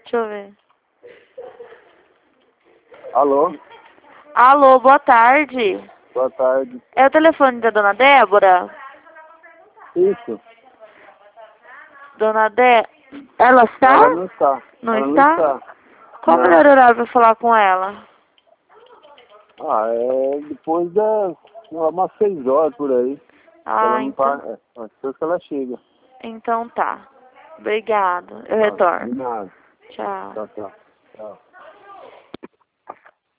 Deixa eu ver. Alô? Alô, boa tarde. Boa tarde. É o telefone da dona Débora? Isso. Dona Débora... Ela está? Ela não está. Não Ela está? não está. Qual o Não. melhor horário para falar com ela? É depois das umas 6 horas por aí. Ela Ah, não então... tá. Depois que ela chega. Então tá. Obrigado. Eu Tá, retorno. de nada. Tchau. Tchau, tchau. Tchau.